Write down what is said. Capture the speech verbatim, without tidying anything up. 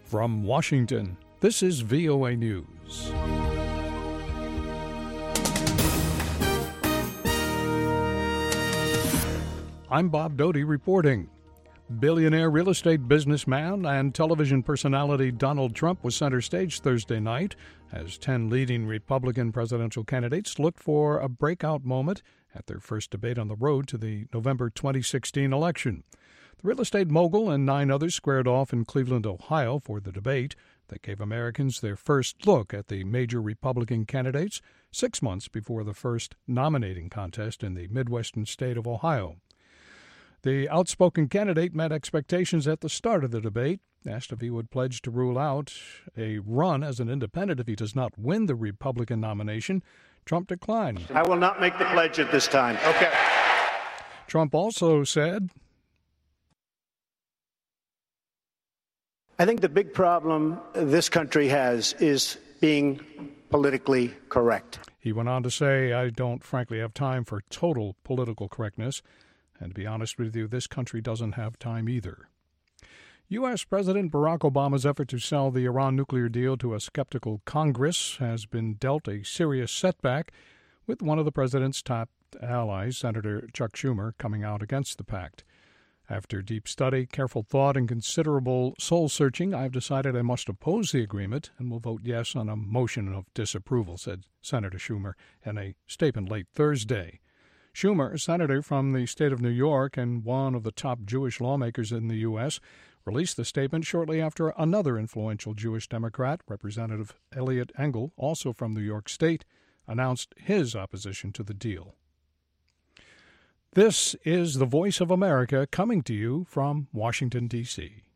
From Washington, this is V O A News. I'm Bob Doty reporting. Billionaire real estate businessman and television personality Donald Trump was center stage Thursday night as ten leading Republican presidential candidates looked for a breakout moment at their first debate on the road to the November twenty sixteen election. The real estate mogul and nine others squared off in Cleveland, Ohio for the debate that gave Americans their first look at the major Republican candidates six months before the first nominating contest in the Midwestern state of Ohio. The outspoken candidate met expectations at the start of the debate. Asked if he would pledge to rule out a run as an independent if he does not win the Republican nomination, Trump declined. I will not make the pledge at this time. Okay. Trump also said, I think the big problem this country has is being politically correct. He went on to say, I don't frankly have time for total political correctness. And to be honest with you, this country doesn't have time either. U S. President Barack Obama's effort to sell the Iran nuclear deal to a skeptical Congress has been dealt a serious setback, with one of the president's top allies, Senator Chuck Schumer, coming out against the pact. After deep study, careful thought, and considerable soul-searching, I've decided I must oppose the agreement and will vote yes on a motion of disapproval, said Senator Schumer in a statement late Thursday. Schumer, a senator from the state of New York and one of the top Jewish lawmakers in the U S, released the statement shortly after another influential Jewish Democrat, Representative Eliot Engel, also from New York State, announced his opposition to the deal. This is the Voice of America coming to you from Washington, D C